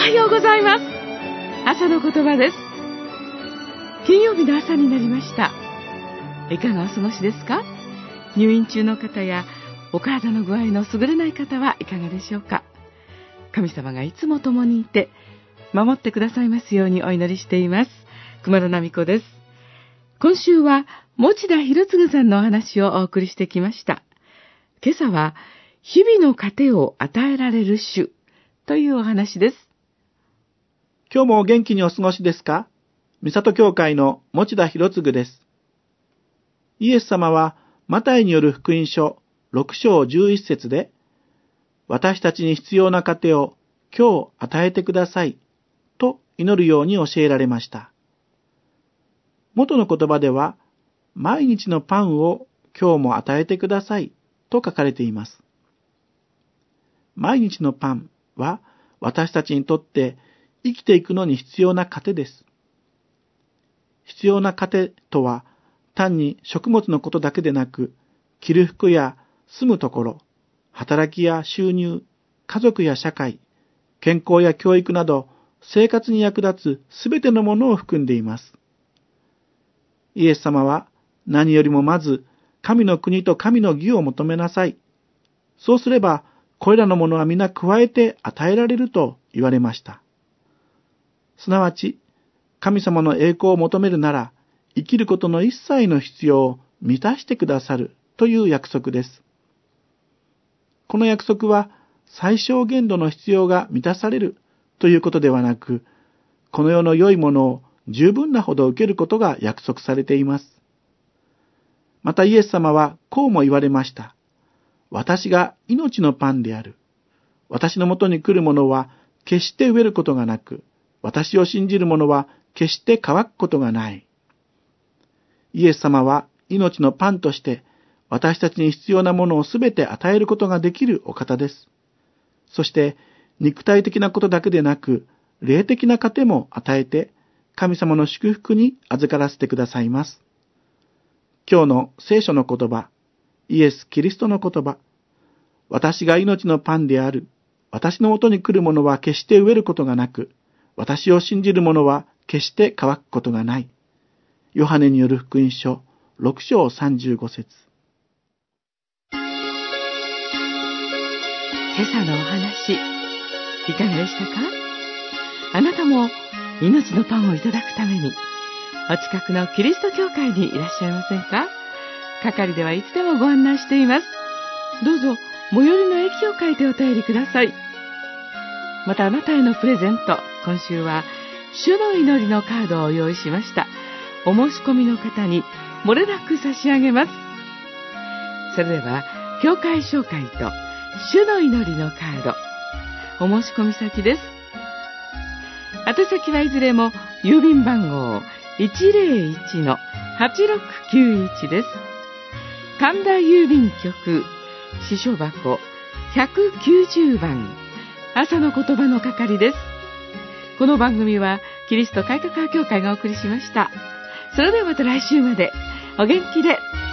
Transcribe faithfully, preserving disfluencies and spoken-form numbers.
はようございます。朝の言葉です。金曜日の朝になりました。いかがお過ごしですか？入院中の方やお体の具合の優れない方はいかがでしょうか？神様がいつも共にいて守ってくださいますようにお祈りしています。熊野奈美子です。今週は持田博次さんのお話をお送りしてきました。今朝は日々の糧を与えられる主というお話です。 今日もお元気にお過ごしですか？三郷教会の持田博次です。イエス様はマタイによる福音書ろく章じゅういち節で、私たちに必要な糧を今日与えてくださいと祈るように教えられました。元の言葉では、毎日のパンを今日も与えてくださいと書かれています。毎日のパンは私たちにとって生きていくのに必要な糧です。必要な糧とは単に食物のことだけでなく、着る服や住むところ、働きや収入、家族や社会、健康や教育など生活に役立つすべてのものを含んでいます。イエス様は何よりもまず神の国と神の義を求めなさい。そうすればこれらのものは皆加えて与えられると言われました。すなわち、神様の栄光を求めるなら、生きることの一切の必要を満たしてくださるという約束です。この約束は、最小限度の必要が満たされるということではなく、この世の良いものを十分なほど受けることが約束されています。またイエス様はこうも言われました。私が命のパンである。私のもとに来る者は決して飢えることがなく、私を信じる者は決して乾くことがない。イエス様は命のパンとして私たちに必要なものをすべて与えることができるお方です。そして肉体的なことだけでなく霊的な糧も与えて神様の祝福に預からせてくださいます。今日の聖書の言葉、イエス・キリストの言葉、私が命のパンである。私のもとに来る者は決して飢えることがなく、私を信じる者は決して乾くことがない。ヨハネによる福音書ろく章さんじゅうご節。 今朝のお話、いかがでしたか？あなたも命のパンをいただくために、お近くのキリスト教会にいらっしゃいませんか？係ではいつでもご案内しています。どうぞ、最寄りの駅を書いてお便りください。またあなたへのプレゼント、今週は主の祈りのカードを用意しました。お申し込みの方に漏れなく差し上げます。それでは教会紹介と主の祈りのカード、お申し込み先です。宛先はいずれも郵便番号 いちまるいちのはちろくきゅういち です。神田郵便局支所箱ひゃくきゅうじゅうばん、朝の言葉の係です。この番組はキリスト改革派教会がお送りしました。それではまた来週までお元気で。